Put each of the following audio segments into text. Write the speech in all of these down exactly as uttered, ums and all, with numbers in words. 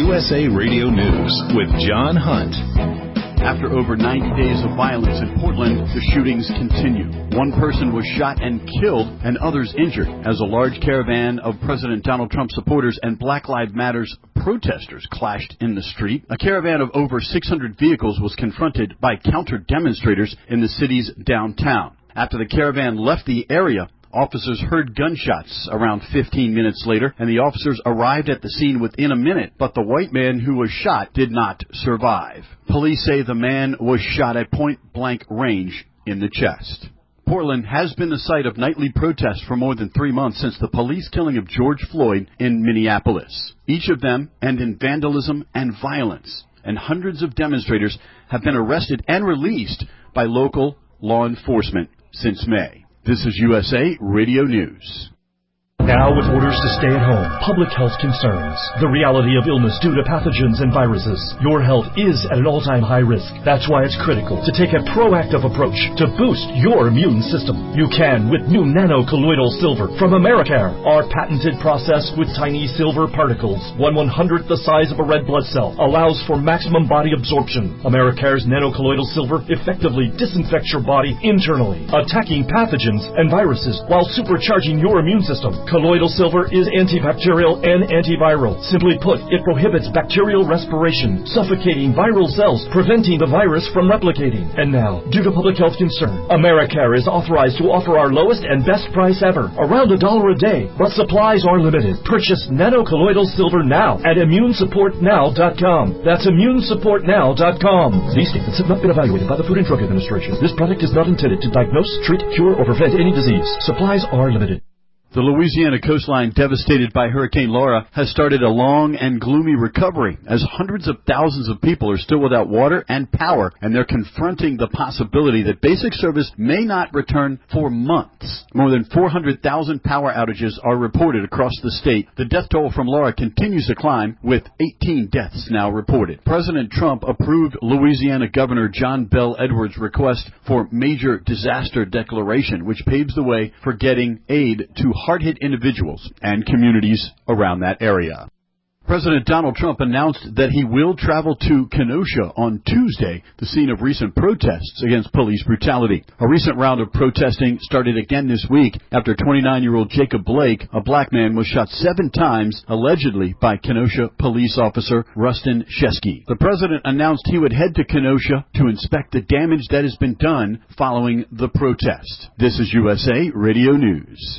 U S A Radio News with John Hunt. After over ninety days of violence in Portland, the shootings continue. One person was shot and killed and others injured as a large caravan of President Donald Trump supporters and Black Lives Matter protesters clashed in the street. A caravan of over six hundred vehicles was confronted by counter-demonstrators in the city's downtown. After the caravan left the area, officers heard gunshots around fifteen minutes later, and the officers arrived at the scene within a minute, but the white man who was shot did not survive. Police say the man was shot at point-blank range in the chest. Portland has been the site of nightly protests for more than three months since the police killing of George Floyd in Minneapolis. Each of them end in vandalism and violence, and hundreds of demonstrators have been arrested and released by local law enforcement since May. This is U S A Radio News. Now, with orders to stay at home, public health concerns, the reality of illness due to pathogens and viruses, your health is at an all-time high risk. That's why it's critical to take a proactive approach to boost your immune system. You can with new nano-colloidal silver from Americare. Our patented process with tiny silver particles, one one-hundredth the size of a red blood cell, allows for maximum body absorption. Americare's nano-colloidal silver effectively disinfects your body internally, attacking pathogens and viruses while supercharging your immune system. Colloidal silver is antibacterial and antiviral. Simply put, it prohibits bacterial respiration, suffocating viral cells, preventing the virus from replicating. And now, due to public health concern, Americare is authorized to offer our lowest and best price ever, around a dollar a day, but supplies are limited. Purchase nano-colloidal silver now at immune support now dot com. That's immune support now dot com. These statements have not been evaluated by the Food and Drug Administration. This product is not intended to diagnose, treat, cure, or prevent any disease. Supplies are limited. The Louisiana coastline, devastated by Hurricane Laura, has started a long and gloomy recovery as hundreds of thousands of people are still without water and power, and they're confronting the possibility that basic service may not return for months. More than four hundred thousand power outages are reported across the state. The death toll from Laura continues to climb, with eighteen deaths now reported. President Trump approved Louisiana Governor John Bel Edwards' request for major disaster declaration, which paves the way for getting aid to hard-hit individuals and communities around that area. President Donald Trump announced that he will travel to Kenosha on Tuesday, the scene of recent protests against police brutality. A recent round of protesting started again this week after twenty-nine-year-old Jacob Blake, a black man, was shot seven times, allegedly by Kenosha police officer Rustin Sheskey. The president announced he would head to Kenosha to inspect the damage that has been done following the protest. This is U S A Radio News.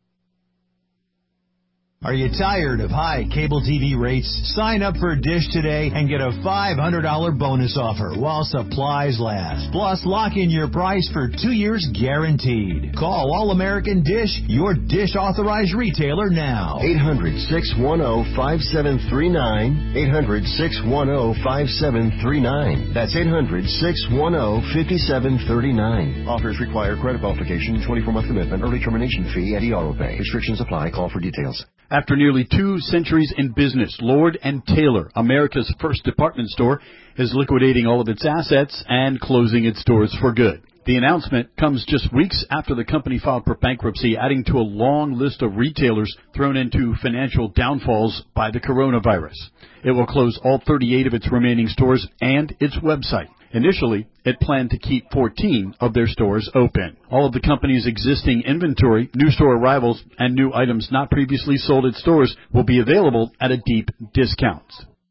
Are you tired of high cable T V rates? Sign up for Dish today and get a five hundred dollars bonus offer while supplies last. Plus, lock in your price for two years guaranteed. Call All-American Dish, your Dish authorized retailer now. eight hundred, six one zero, five seven three nine. eight hundred, six one zero, five seven three nine. That's eight hundred, six one zero, five seven three nine. Offers require credit qualification, twenty-four month commitment, early termination fee, and e-auto pay. Restrictions apply. Call for details. After nearly two centuries in business, Lord and Taylor, America's first department store, is liquidating all of its assets and closing its doors for good. The announcement comes just weeks after the company filed for bankruptcy, adding to a long list of retailers thrown into financial downfalls by the coronavirus. It will close all thirty-eight of its remaining stores and its website. Initially, it planned to keep fourteen of their stores open. All of the company's existing inventory, new store arrivals, and new items not previously sold at stores will be available at a deep discount.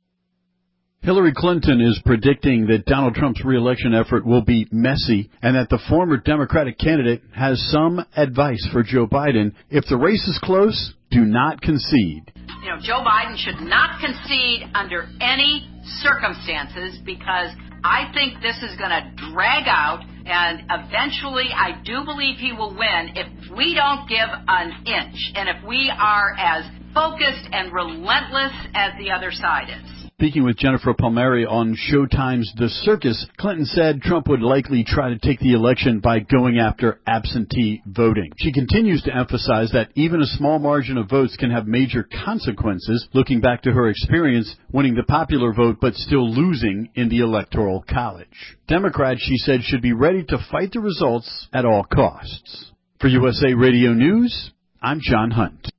Hillary Clinton is predicting that Donald Trump's re-election effort will be messy and that the former Democratic candidate has some advice for Joe Biden. If the race is close, do not concede. You know, Joe Biden should not concede under any circumstances because I think this is going to drag out, and eventually I do believe he will win if we don't give an inch and if we are as focused and relentless as the other side is. Speaking with Jennifer Palmieri on Showtime's The Circus, Clinton said Trump would likely try to take the election by going after absentee voting. She continues to emphasize that even a small margin of votes can have major consequences, looking back to her experience winning the popular vote but still losing in the Electoral College. Democrats, she said, should be ready to fight the results at all costs. For U S A Radio News, I'm John Hunt.